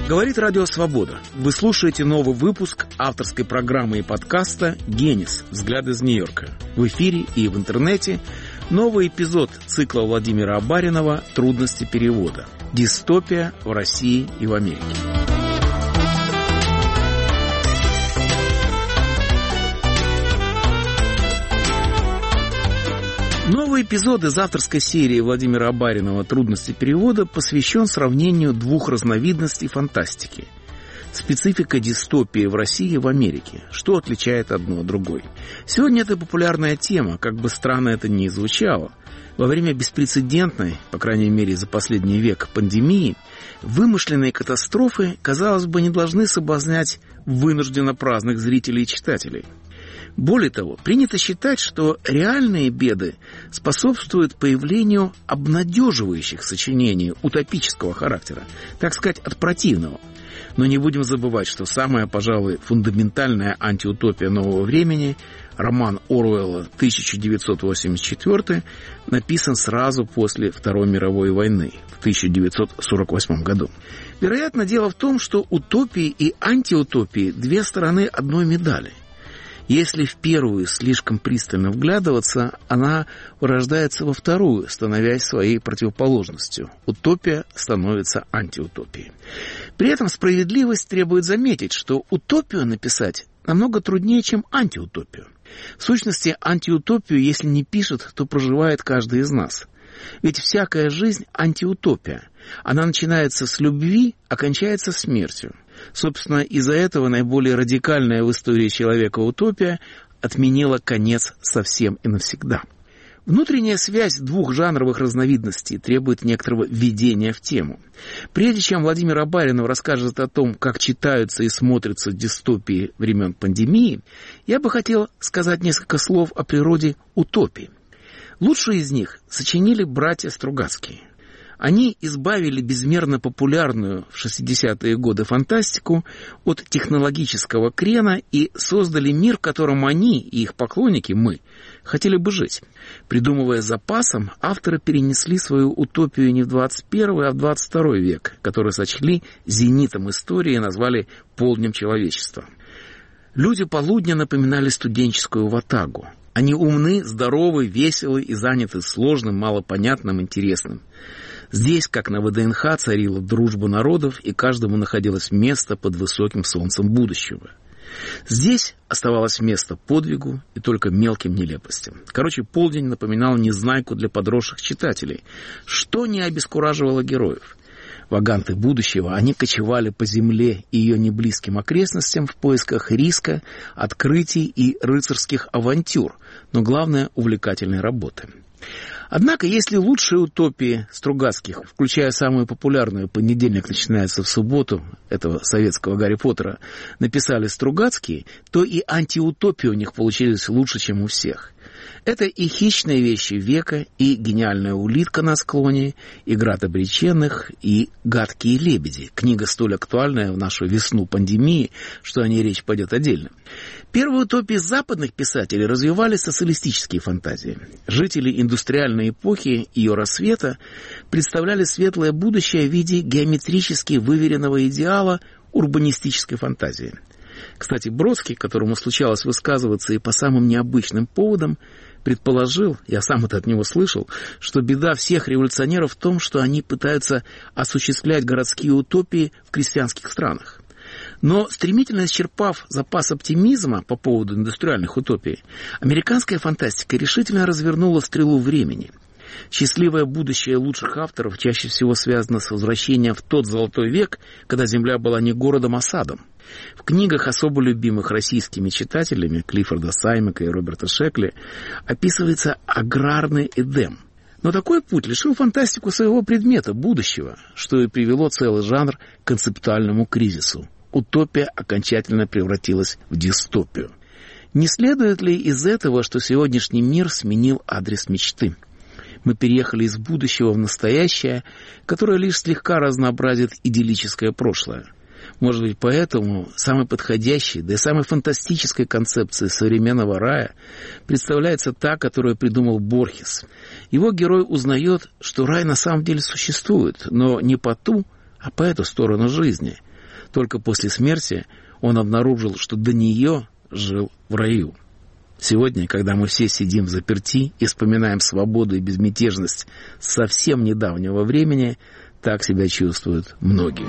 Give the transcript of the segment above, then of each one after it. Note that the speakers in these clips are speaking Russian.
Говорит Радио Свобода. Вы слушаете новый выпуск авторской программы и подкаста «Генис. Взгляд из Нью-Йорка». В эфире и в интернете новый эпизод цикла Владимира Абаринова «Трудности перевода. Дистопия в России и в Америке». Новый эпизод из авторской серии Владимира Абаринова «Трудности перевода» посвящен сравнению двух разновидностей фантастики. Специфика дистопии в России и в Америке. Что отличает одно от другой? Сегодня это популярная тема, как бы странно это ни звучало. Во время беспрецедентной, по крайней мере за последний век, пандемии, вымышленные катастрофы, казалось бы, не должны соблазнять вынужденно праздных зрителей и читателей. Более того, принято считать, что реальные беды способствуют появлению обнадеживающих сочинений утопического характера, так сказать, от противного. Но не будем забывать, что самая, пожалуй, фундаментальная антиутопия нового времени, роман Оруэлла «1984», написан сразу после Второй мировой войны в 1948 году. Вероятно, дело в том, что утопии и антиутопии – две стороны одной медали. Если в первую слишком пристально вглядываться, она вырождается во вторую, становясь своей противоположностью. Утопия становится антиутопией. При этом справедливость требует заметить, что утопию написать намного труднее, чем антиутопию. В сущности, антиутопию, если не пишет, то проживает каждый из нас. Ведь всякая жизнь – антиутопия. Она начинается с любви, а кончается смертью. Собственно, из-за этого наиболее радикальная в истории человека утопия отменила конец совсем и навсегда. Внутренняя связь двух жанровых разновидностей требует некоторого введения в тему. Прежде чем Владимир Абаринов расскажет о том, как читаются и смотрятся дистопии времен пандемии, я бы хотел сказать несколько слов о природе утопии. Лучшие из них сочинили братья Стругацкие. Они избавили безмерно популярную в 60-е годы фантастику от технологического крена и создали мир, в котором они и их поклонники, мы, хотели бы жить. Придумывая с запасом, авторы перенесли свою утопию не в 21, а в 22 век, который сочли зенитом истории и назвали полднем человечества. Люди полудня напоминали студенческую ватагу. Они умны, здоровы, веселы и заняты сложным, малопонятным, интересным. Здесь, как на ВДНХ, царила дружба народов, и каждому находилось место под высоким солнцем будущего. Здесь оставалось место подвигу и только мелким нелепостям. Короче, полдень напоминал незнайку для подросших читателей, что не обескураживало героев. Ваганты будущего, они кочевали по земле и ее неблизким окрестностям в поисках риска, открытий и рыцарских авантюр, но главное – увлекательной работы. Однако, если лучшие утопии Стругацких, включая самую популярную «Понедельник начинается в субботу» этого советского Гарри Поттера, написали Стругацкие, то и антиутопии у них получились лучше, чем у всех. Это и «Хищные вещи века», и «Гениальная улитка на склоне», и «Град обреченных», и «Гадкие лебеди». Книга столь актуальная в нашу весну пандемии, что о ней речь пойдет отдельно. Первые утопии западных писателей развивали социалистические фантазии. Жители индустриальной эпохи ее рассвета представляли светлое будущее в виде геометрически выверенного идеала урбанистической фантазии. Кстати, Бродский, которому случалось высказываться и по самым необычным поводам, предположил, я сам это от него слышал, что беда всех революционеров в том, что они пытаются осуществлять городские утопии в крестьянских странах. Но, стремительно исчерпав запас оптимизма по поводу индустриальных утопий, американская фантастика решительно развернула стрелу времени. Счастливое будущее лучших авторов чаще всего связано с возвращением в тот золотой век, когда земля была не городом, а садом. В книгах, особо любимых российскими читателями Клиффорда Саймака и Роберта Шекли, описывается аграрный Эдем. Но такой путь лишил фантастику своего предмета, будущего, что и привело целый жанр к концептуальному кризису. Утопия окончательно превратилась в дистопию. Не следует ли из этого, что сегодняшний мир сменил адрес мечты? Мы переехали из будущего в настоящее, которое лишь слегка разнообразит идиллическое прошлое. Может быть, поэтому самой подходящей, да и самой фантастической концепцией современного рая представляется та, которую придумал Борхес. Его герой узнает, что рай на самом деле существует, но не по ту, а по эту сторону жизни. Только после смерти он обнаружил, что до нее жил в раю. Сегодня, когда мы все сидим взаперти и вспоминаем свободу и безмятежность совсем недавнего времени, так себя чувствуют многие.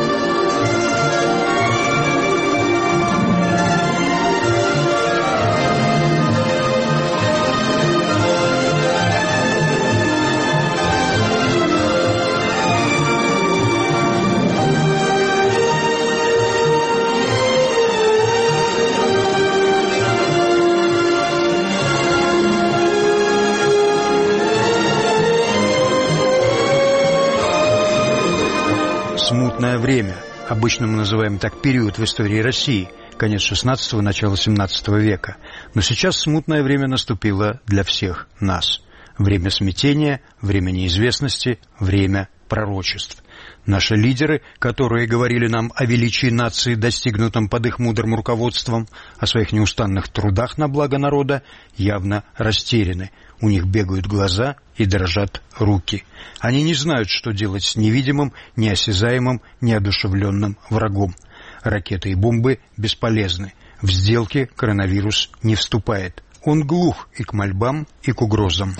Смутное время. Обычно мы называем так период в истории России, конец XVI – начало XVII века. Но сейчас смутное время наступило для всех нас. Время смятения, время неизвестности, время пророчеств. Наши лидеры, которые говорили нам о величии нации, достигнутом под их мудрым руководством, о своих неустанных трудах на благо народа, явно растеряны. У них бегают глаза и дрожат руки. Они не знают, что делать с невидимым, неосязаемым, неодушевленным врагом. Ракеты и бомбы бесполезны. В сделки коронавирус не вступает. Он глух и к мольбам, и к угрозам.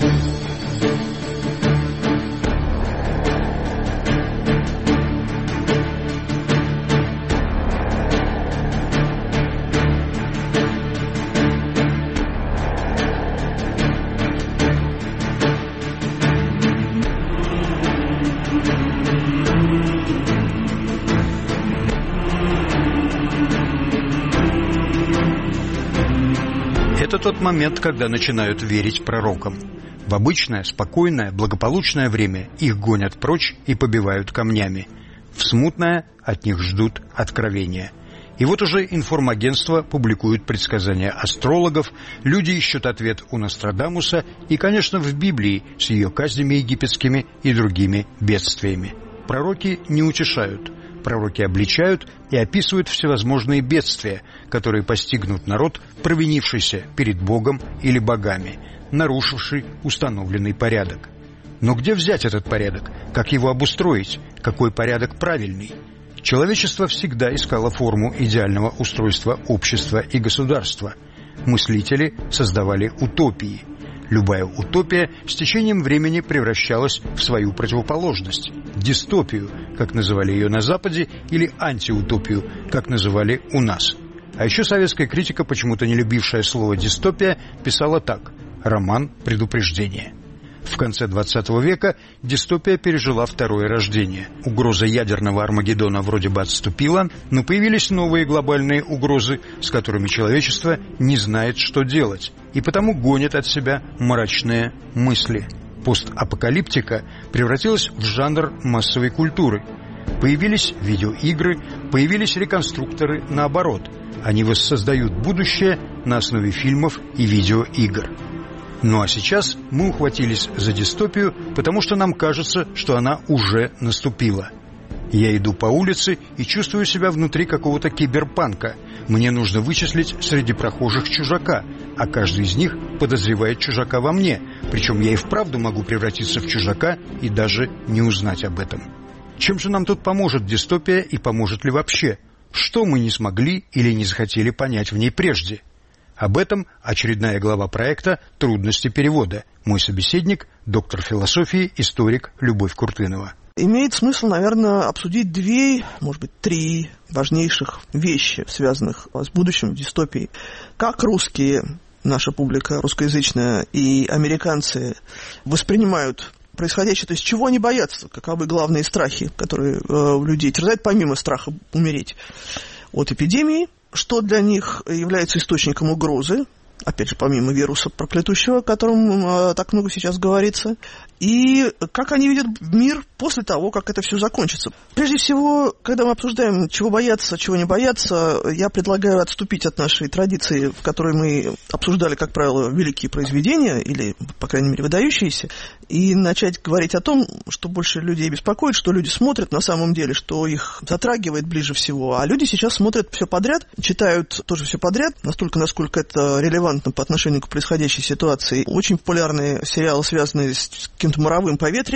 Это тот момент, когда начинают верить пророкам. В обычное, спокойное, благополучное время их гонят прочь и побивают камнями. В смутное от них ждут откровения. И вот уже информагентства публикуют предсказания астрологов, люди ищут ответ у Нострадамуса и, конечно, в Библии с ее казнями египетскими и другими бедствиями. Пророки не утешают. Пророки обличают и описывают всевозможные бедствия, которые постигнут народ, провинившийся перед Богом или богами, нарушивший установленный порядок. Но где взять этот порядок? Как его обустроить? Какой порядок правильный? Человечество всегда искало форму идеального устройства общества и государства. Мыслители создавали утопии. Любая утопия с течением времени превращалась в свою противоположность – дистопию, как называли ее на Западе, или антиутопию, как называли у нас. А еще советская критика, почему-то не любившая слово «дистопия», писала так – роман «Предупреждение». В конце XX века дистопия пережила второе рождение. Угроза ядерного Армагеддона вроде бы отступила, но появились новые глобальные угрозы, с которыми человечество не знает, что делать, и потому гонит от себя мрачные мысли. Постапокалиптика превратилась в жанр массовой культуры. Появились видеоигры, появились реконструкторы наоборот. Они воссоздают будущее на основе фильмов и видеоигр. Ну а сейчас мы ухватились за дистопию, потому что нам кажется, что она уже наступила. Я иду по улице и чувствую себя внутри какого-то киберпанка. Мне нужно вычислить среди прохожих чужака, а каждый из них подозревает чужака во мне. Причем я и вправду могу превратиться в чужака и даже не узнать об этом. Чем же нам тут поможет дистопия и поможет ли вообще? Что мы не смогли или не захотели понять в ней прежде? Об этом очередная глава проекта «Трудности перевода». Мой собеседник – доктор философии, историк Любовь Куртынова. Имеет смысл, наверное, обсудить две, может быть, три важнейших вещи, связанных с будущим дистопией. Как русские, наша публика русскоязычная, и американцы воспринимают происходящее, то есть чего они боятся, каковы главные страхи, которые людей терзают, помимо страха умереть от эпидемии, что для них является источником угрозы, опять же, помимо вируса проклятущего, о котором так много сейчас говорится, и как они видят мир после того, как это все закончится. Прежде всего, когда мы обсуждаем, чего бояться, чего не бояться, я предлагаю отступить от нашей традиции, в которой мы обсуждали, как правило, великие произведения, или, по крайней мере, выдающиеся, и начать говорить о том, что больше людей беспокоит, что люди смотрят на самом деле, что их затрагивает ближе всего. А люди сейчас смотрят все подряд, читают тоже все подряд, настолько, насколько это релевантно по отношению к происходящей ситуации. Очень популярные сериалы, связанные с каким-то моровым поветрием,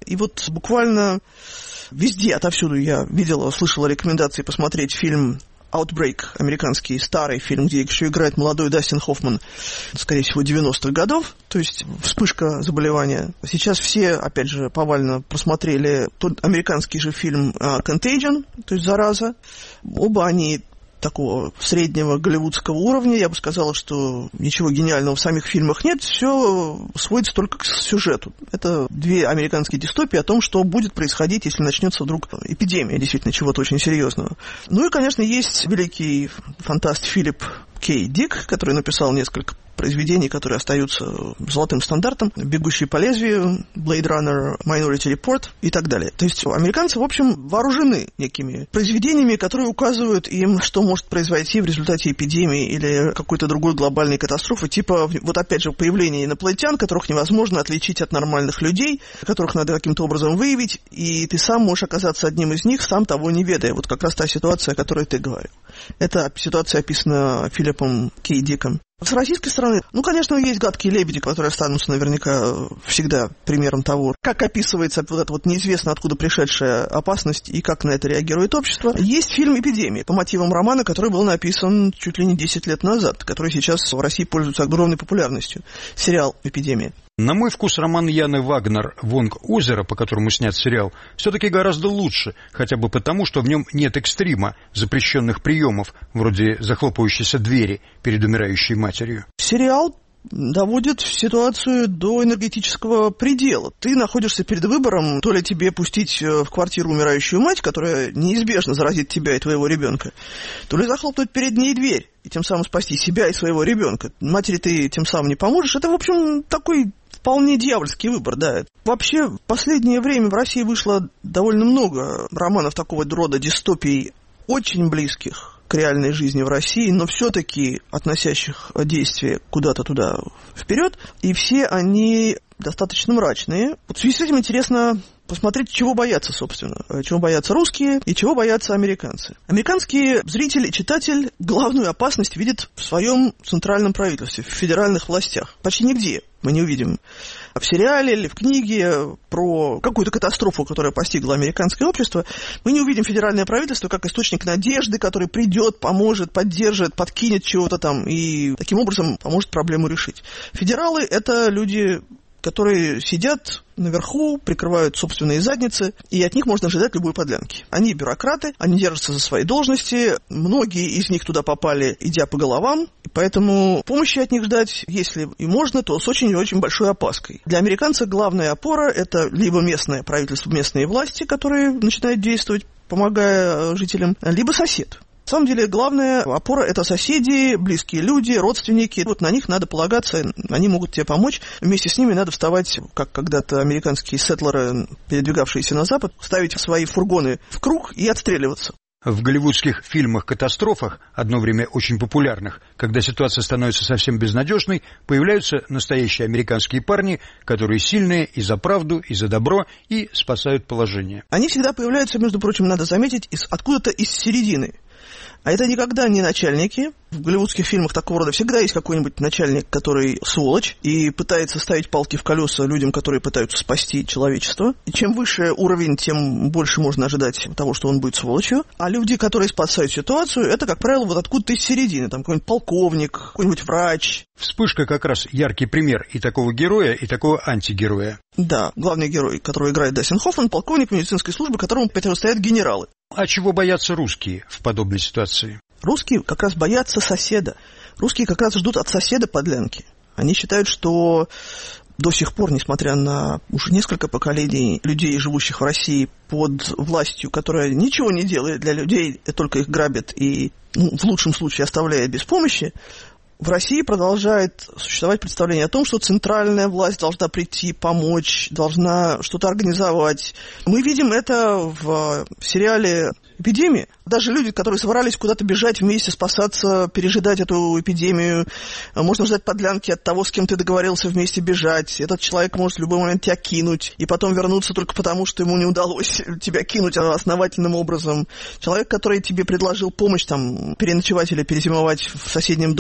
И вот буквально везде, отовсюду я видела, слышала рекомендации посмотреть фильм Outbreak, американский старый фильм, где еще играет молодой Дастин Хоффман, скорее всего, 90-х годов, то есть вспышка заболевания. Сейчас все, опять же, повально просмотрели тот американский же фильм Contagion, то есть «Зараза». Оба они такого среднего голливудского уровня. Я бы сказала, что ничего гениального в самих фильмах нет, все сводится только к сюжету. Это две американские дистопии о том, что будет происходить, если начнется вдруг эпидемия, действительно, чего-то очень серьезного. Ну и, конечно, есть великий фантаст Филипп К. Дик, который написал несколько произведений, которые остаются золотым стандартом, «Бегущий по лезвию», «Blade Runner», «Minority Report» и так далее. То есть американцы, в общем, вооружены некими произведениями, которые указывают им, что может произойти в результате эпидемии или какой-то другой глобальной катастрофы, типа, вот опять же, появление инопланетян, которых невозможно отличить от нормальных людей, которых надо каким-то образом выявить, и ты сам можешь оказаться одним из них, сам того не ведая. Вот как раз та ситуация, о которой ты говорил. Эта ситуация описана Филиппом К. Диком. С российской стороны, конечно, есть гадкие лебеди, которые останутся наверняка всегда примером того, как описывается вот эта вот неизвестно откуда пришедшая опасность и как на это реагирует общество. Есть фильм «Эпидемия» по мотивам романа, который был написан чуть ли не 10 лет назад, который сейчас в России пользуется огромной популярностью. Сериал «Эпидемия». На мой вкус роман Яны Вагнер «Вонг озеро», по которому снят сериал, все-таки гораздо лучше, хотя бы потому, что в нем нет экстрима, запрещенных приемов, вроде захлопывающейся двери перед умирающей матерью. Сериал доводит ситуацию до энергетического предела. Ты находишься перед выбором, то ли тебе пустить в квартиру умирающую мать, которая неизбежно заразит тебя и твоего ребенка, то ли захлопнуть перед ней дверь и тем самым спасти себя и своего ребенка. Матери ты тем самым не поможешь. Это, в общем, такой вполне дьявольский выбор, да. Вообще, в последнее время в России вышло довольно много романов такого рода дистопий, очень близких к реальной жизни в России, но все-таки относящих действие куда-то туда вперед, и все они достаточно мрачные. Вот в связи с этим интересно посмотреть, чего боятся, собственно. Чего боятся русские и чего боятся американцы. Американский зритель и читатель главную опасность видит в своем центральном правительстве, в федеральных властях. Почти нигде мы не увидим в сериале или в книге про какую-то катастрофу, которая постигла американское общество, мы не увидим федеральное правительство как источник надежды, который придет, поможет, поддержит, подкинет чего-то там и таким образом поможет проблему решить. Федералы — это люди, которые сидят наверху, прикрывают собственные задницы, и от них можно ожидать любой подлянки. Они бюрократы, они держатся за свои должности, многие из них туда попали, идя по головам, и поэтому помощи от них ждать, если и можно, то с очень и очень большой опаской. Для американца главная опора — это либо местное правительство, местные власти, которые начинают действовать, помогая жителям, либо сосед. На самом деле, главная опора — это соседи, близкие люди, родственники. Вот на них надо полагаться, они могут тебе помочь. Вместе с ними надо вставать, как когда-то американские сеттлеры, передвигавшиеся на запад, ставить свои фургоны в круг и отстреливаться. В голливудских фильмах-катастрофах, одно время очень популярных, когда ситуация становится совсем безнадежной, появляются настоящие американские парни, которые сильные и за правду, и за добро, и спасают положение. Они всегда появляются, между прочим, надо заметить, откуда-то из середины. А это никогда не начальники. В голливудских фильмах такого рода всегда есть какой-нибудь начальник, который сволочь и пытается ставить палки в колеса людям, которые пытаются спасти человечество. И чем выше уровень, тем больше можно ожидать того, что он будет сволочью. А люди, которые спасают ситуацию, это, как правило, вот откуда-то из середины. Там какой-нибудь полковник, какой-нибудь врач. «Вспышка» как раз яркий пример и такого героя, и такого антигероя. Да, главный герой, которого играет Дастин Хоффман, полковник медицинской службы, которому противостоят генералы. А чего боятся русские в подобной ситуации? Русские как раз боятся соседа. Русские как раз ждут от соседа подлянки. Они считают, что до сих пор, несмотря на уже несколько поколений людей, живущих в России под властью, которая ничего не делает для людей, только их грабит и, в лучшем случае, оставляет без помощи, в России продолжает существовать представление о том, что центральная власть должна прийти, помочь, должна что-то организовать. Мы видим это в сериале «Эпидемия». Даже люди, которые собрались куда-то бежать вместе, спасаться, пережидать эту эпидемию, можно ждать подлянки от того, с кем ты договорился вместе бежать. Этот человек может в любой момент тебя кинуть, и потом вернуться только потому, что ему не удалось тебя кинуть основательным образом. Человек, который тебе предложил помощь, там, переночевать или перезимовать в соседнем доме, может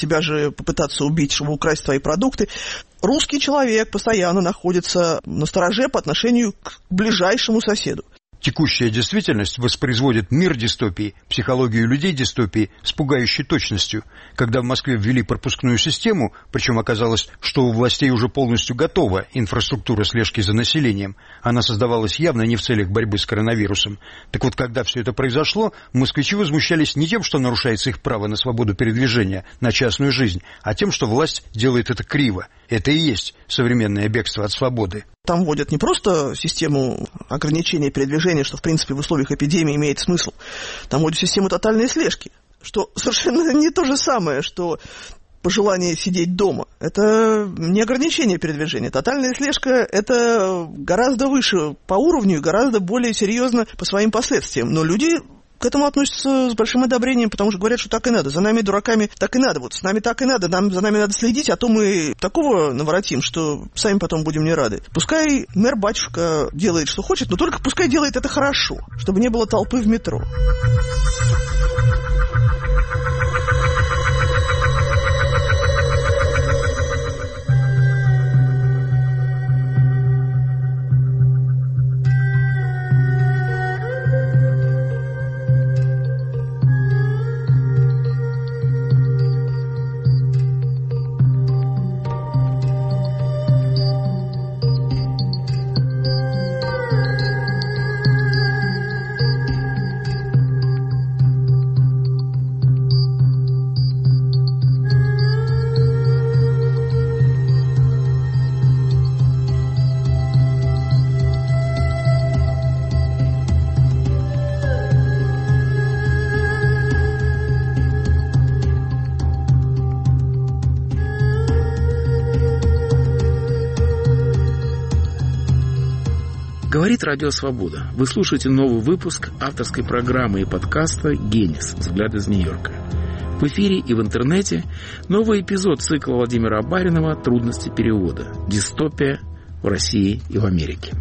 тебя же попытаться убить, чтобы украсть твои продукты. Русский человек постоянно находится настороже по отношению к ближайшему соседу. Текущая действительность воспроизводит мир дистопии, психологию людей дистопии с пугающей точностью. Когда в Москве ввели пропускную систему, причем оказалось, что у властей уже полностью готова инфраструктура слежки за населением, она создавалась явно не в целях борьбы с коронавирусом. Так вот, когда все это произошло, москвичи возмущались не тем, что нарушается их право на свободу передвижения, на частную жизнь, а тем, что власть делает это криво. Это и есть современное бегство от свободы. Там вводят не просто систему ограничения передвижения, что, в принципе, в условиях эпидемии имеет смысл. Там вводят систему тотальной слежки, что совершенно не то же самое, что пожелание сидеть дома. Это не ограничение передвижения. Тотальная слежка – это гораздо выше по уровню и гораздо более серьезно по своим последствиям. Но люди к этому относятся с большим одобрением, потому что говорят, что так и надо. За нами, дураками, так и надо. Вот с нами так и надо. За нами надо следить, а то мы такого наворотим, что сами потом будем не рады. Пускай мэр-батюшка делает, что хочет, но только пускай делает это хорошо, чтобы не было толпы в метро. Говорит Радио Свобода. Вы слушаете новый выпуск авторской программы и подкаста «Генис. Взгляд из Нью-Йорка». В эфире и в интернете новый эпизод цикла Владимира Абаринова «Трудности перевода. Дистопия в России и в Америке».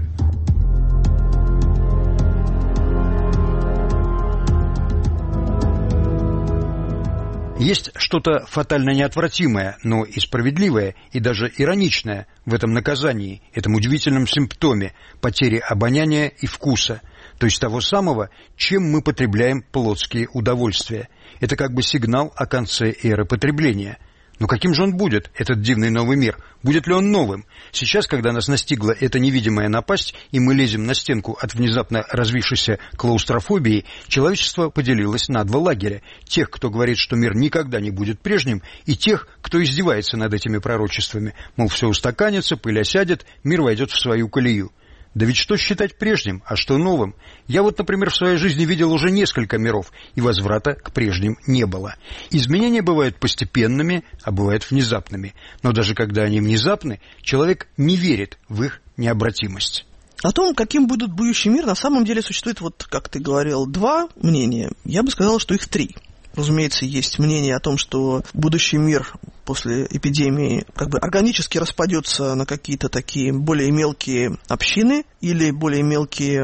Есть что-то фатально неотвратимое, но и справедливое, и даже ироничное в этом наказании, этом удивительном симптоме потери обоняния и вкуса, то есть того самого, чем мы потребляем плотские удовольствия. Это как бы сигнал о конце эры потребления. Но каким же он будет, этот дивный новый мир? Будет ли он новым? Сейчас, когда нас настигла эта невидимая напасть, и мы лезем на стенку от внезапно развившейся клаустрофобии, человечество поделилось на два лагеря. Тех, кто говорит, что мир никогда не будет прежним, и тех, кто издевается над этими пророчествами. Мол, все устаканится, пыль осядет, мир войдет в свою колею. Да ведь что считать прежним, а что новым? Я вот, например, в своей жизни видел уже несколько миров, и возврата к прежним не было. Изменения бывают постепенными, а бывают внезапными. Но даже когда они внезапны, человек не верит в их необратимость. О том, каким будет будущий мир, на самом деле существует, вот как ты говорил, два мнения. Я бы сказал, что их три. Разумеется, есть мнение о том, что будущий мир после эпидемии как бы органически распадется на какие-то такие более мелкие общины или более мелкие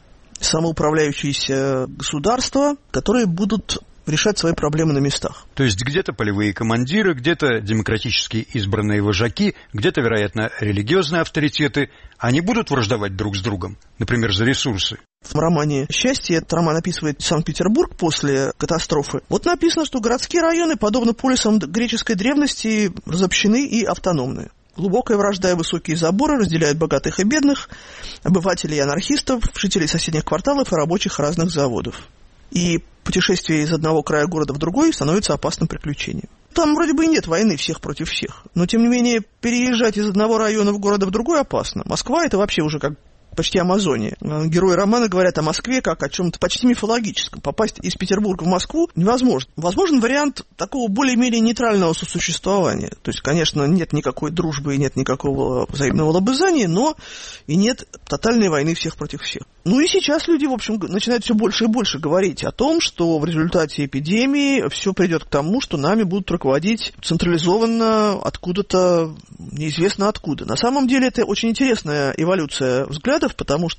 самоуправляющиеся государства, которые будут решать свои проблемы на местах. То есть где-то полевые командиры, где-то демократически избранные вожаки, где-то, вероятно, религиозные авторитеты. Они будут враждовать друг с другом, например, за ресурсы. В романе «Счастье», этот роман описывает Санкт-Петербург после катастрофы. Вот написано, что городские районы, подобно полисам греческой древности, разобщены и автономны. Глубокая вражда и высокие заборы разделяют богатых и бедных, обывателей и анархистов, жителей соседних кварталов и рабочих разных заводов. И путешествие из одного края города в другой становится опасным приключением. Там вроде бы и нет войны всех против всех, но тем не менее переезжать из одного района в города в другой опасно. Москва — это вообще уже как почти Амазония. Герои романа говорят о Москве как о чем-то почти мифологическом. Попасть из Петербурга в Москву невозможно. Возможен вариант такого более-менее нейтрального сосуществования. То есть, конечно, нет никакой дружбы и нет никакого взаимного лобызания, но и нет тотальной войны всех против всех. Ну и сейчас люди, в общем, начинают все больше и больше говорить о том, что в результате эпидемии все придет к тому, что нами будут руководить централизованно откуда-то, неизвестно откуда. На самом деле это очень интересная эволюция взглядов, потому что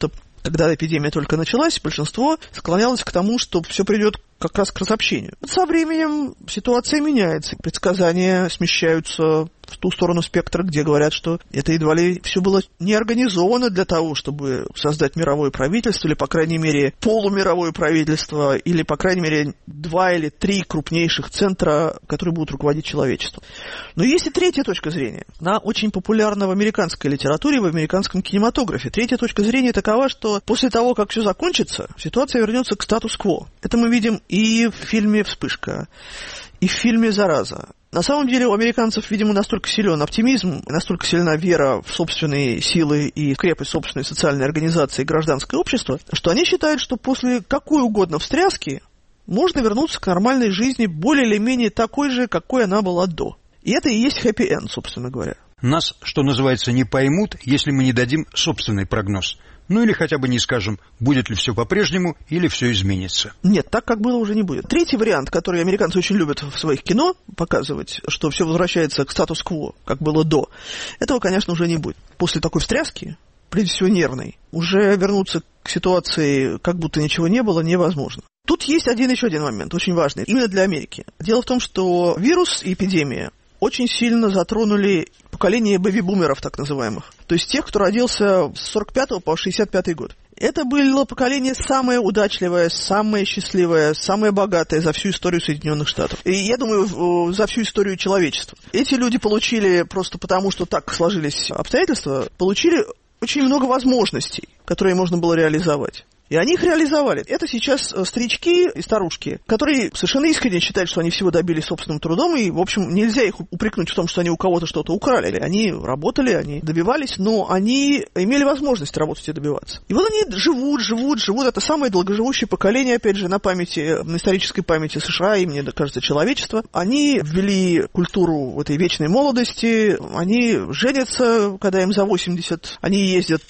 Когда эпидемия только началась, большинство склонялось к тому, что все придет как раз к разобщению. Со временем ситуация меняется, предсказания смещаются в ту сторону спектра, где говорят, что это едва ли все было не организовано для того, чтобы создать мировое правительство, или, по крайней мере, полумировое правительство, или, по крайней мере, 2 или 3 крупнейших центра, которые будут руководить человечеством. Но есть и третья точка зрения. Она очень популярна в американской литературе, в американском кинематографе. Третья точка зрения такова, что после того, как все закончится, ситуация вернется к статус-кво. Это мы видим и в фильме «Вспышка», и в фильме «Зараза». На самом деле у американцев, видимо, настолько силен оптимизм, настолько сильна вера в собственные силы и в крепость собственной социальной организации и гражданское общество, что они считают, что после какой угодно встряски можно вернуться к нормальной жизни более или менее такой же, какой она была до. И это и есть хэппи-энд, собственно говоря. Нас, что называется, не поймут, если мы не дадим собственный прогноз. Ну или хотя бы не скажем, будет ли все по-прежнему или все изменится. Нет, так как было уже не будет. Третий вариант, который американцы очень любят в своих кино показывать, что все возвращается к статус-кво, как было до, этого, конечно, уже не будет. После такой встряски, прежде всего нервной, уже вернуться к ситуации, как будто ничего не было, невозможно. Тут есть еще один момент, очень важный, именно для Америки. Дело в том, что вирус и эпидемия очень сильно затронули поколение бэби-бумеров, так называемых. То есть тех, кто родился с 45 по 65 год. Это было поколение самое удачливое, самое счастливое, самое богатое за всю историю Соединенных Штатов. И, я думаю, за всю историю человечества. Эти люди получили, просто потому что так сложились обстоятельства, получили очень много возможностей, которые можно было реализовать. И они их реализовали. Это сейчас старички и старушки, которые совершенно искренне считают, что они всего добились собственным трудом, и, в общем, нельзя их упрекнуть в том, что они у кого-то что-то украли. Они работали, они добивались, но они имели возможность работать и добиваться. И вот они живут. Это самое долгоживущее поколение, опять же, на исторической памяти США и, мне кажется, человечества. Они ввели культуру этой вечной молодости, они женятся, когда им за 80, они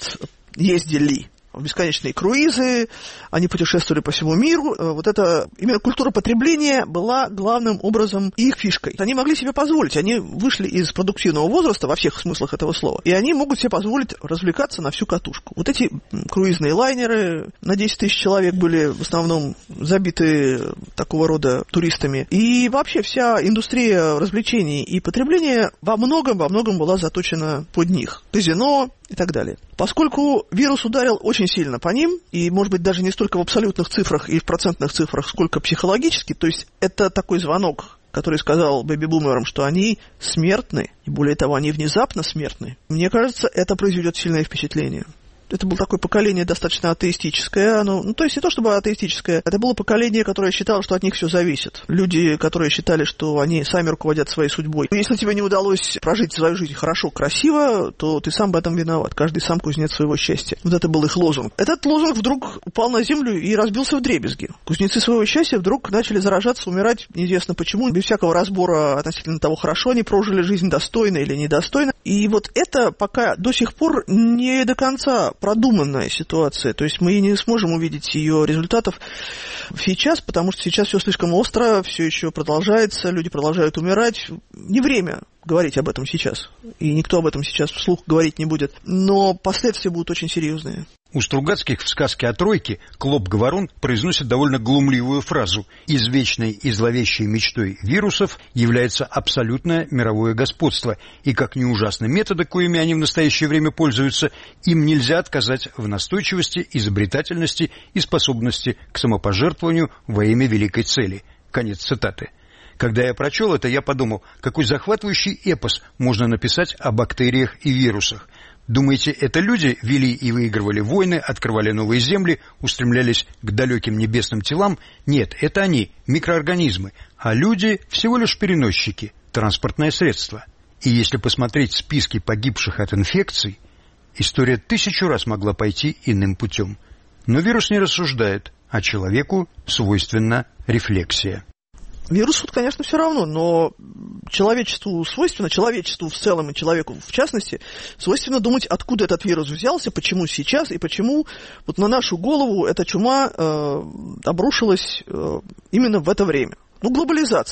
ездили в бесконечные круизы, они путешествовали по всему миру. Вот эта именно культура потребления была главным образом их фишкой. Они могли себе позволить, они вышли из продуктивного возраста во всех смыслах этого слова, и они могут себе позволить развлекаться на всю катушку. Вот эти круизные лайнеры на 10 тысяч человек были в основном забиты такого рода туристами. И вообще вся индустрия развлечений и потребления во многом была заточена под них. Казино и так далее. Поскольку вирус ударил очень сильно по ним, и, может быть, даже не столько в абсолютных цифрах и в процентных цифрах, сколько психологически, то есть это такой звонок, который сказал бэби-бумерам, что они смертны, и более того, они внезапно смертны. Мне кажется, это произведет сильное впечатление. Это было такое поколение достаточно атеистическое. То есть не то чтобы атеистическое, это было поколение, которое считало, что от них все зависит. Люди, которые считали, что они сами руководят своей судьбой. Если тебе не удалось прожить свою жизнь хорошо, красиво, то ты сам в этом виноват. Каждый сам кузнец своего счастья. Вот это был их лозунг. Этот лозунг вдруг упал на землю и разбился вдребезги. Кузнецы своего счастья вдруг начали заражаться, умирать, неизвестно почему, без всякого разбора относительно того, хорошо они прожили жизнь достойно или недостойно. И вот это пока до сих пор не до конца продуманная ситуация. То есть мы не сможем увидеть ее результатов сейчас, потому что сейчас все слишком остро, все еще продолжается, люди продолжают умирать. Не время говорить об этом сейчас. И никто об этом сейчас вслух говорить не будет. Но последствия будут очень серьезные. У Стругацких в сказке о Тройке Клоп-Говорун произносит довольно глумливую фразу: «Извечной и зловещей мечтой вирусов является абсолютное мировое господство, и как ни ужасны методы, коими они в настоящее время пользуются, им нельзя отказать в настойчивости, изобретательности и способности к самопожертвованию во имя великой цели». Конец цитаты. Когда я прочел это, я подумал, какой захватывающий эпос можно написать о бактериях и вирусах. Думаете, это люди вели и выигрывали войны, открывали новые земли, устремлялись к далеким небесным телам? Нет, это они, микроорганизмы, а люди всего лишь переносчики, транспортное средство. И если посмотреть списки погибших от инфекций, история 1000 раз могла пойти иным путем. Но вирус не рассуждает, а человеку свойственна рефлексия. Вирусу, конечно, все равно, но человечеству свойственно, человечеству в целом и человеку в частности, свойственно думать, откуда этот вирус взялся, почему сейчас и почему вот на нашу голову эта чума обрушилась именно в это время. Глобализация.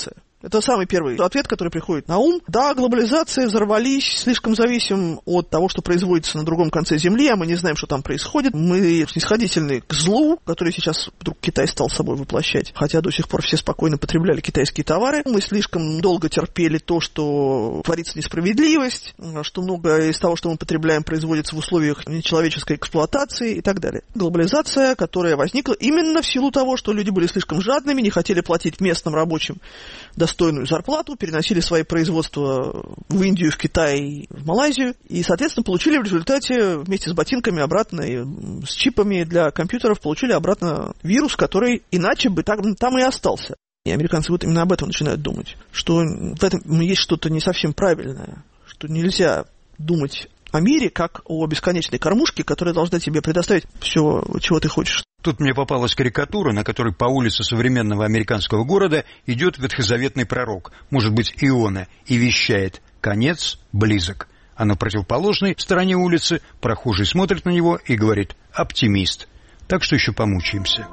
Это самый первый ответ, который приходит на ум. Да, глобализация, взорвались, слишком зависим от того, что производится на другом конце Земли, а мы не знаем, что там происходит. Мы снисходительны к злу, который сейчас вдруг Китай стал собой воплощать, хотя до сих пор все спокойно потребляли китайские товары. Мы слишком долго терпели то, что творится несправедливость, что многое из того, что мы потребляем, производится в условиях нечеловеческой эксплуатации и так далее. Глобализация, которая возникла именно в силу того, что люди были слишком жадными, не хотели платить местным рабочим достойную зарплату, переносили свои производства в Индию, в Китай, в Малайзию, и, соответственно, получили в результате вместе с ботинками обратно и с чипами для компьютеров, получили обратно вирус, который иначе бы там и остался. И американцы вот именно об этом начинают думать, что в этом есть что-то не совсем правильное, что нельзя думать о мире как о бесконечной кормушке, которая должна тебе предоставить все, чего ты хочешь. Тут мне попалась карикатура, на которой по улице современного американского города идет ветхозаветный пророк, может быть, Иона, и вещает: «Конец близок». А на противоположной стороне улицы прохожий смотрит на него и говорит: «Оптимист». Так что еще помучаемся.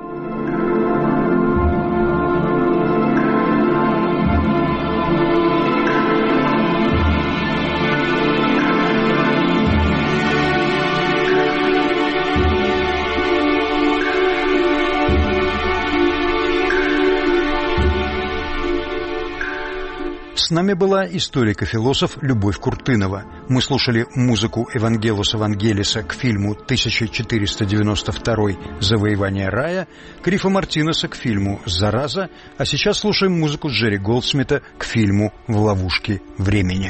С нами была историк и философ Любовь Куртынова. Мы слушали музыку Евангелоса Вангелиса к фильму 1492 «Завоевание рая», Крифа Мартинеса к фильму «Зараза», а сейчас слушаем музыку Джерри Голдсмита к фильму «В ловушке времени».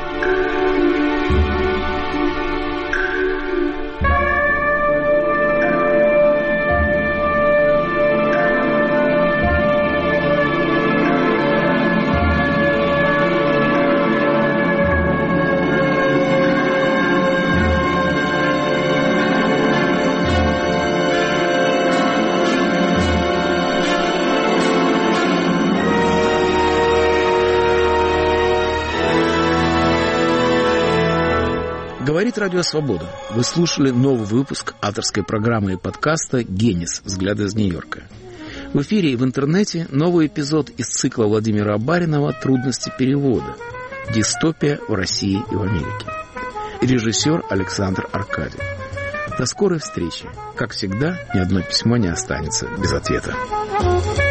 Говорит Радио Свобода. Вы слушали новый выпуск авторской программы и подкаста «Генис. Взгляды из Нью-Йорка». В эфире и в интернете новый эпизод из цикла Владимира Абаринова «Трудности перевода. Дистопия в России и в Америке». Режиссер Александр Аркадьев. До скорой встречи. Как всегда, ни одно письмо не останется без ответа.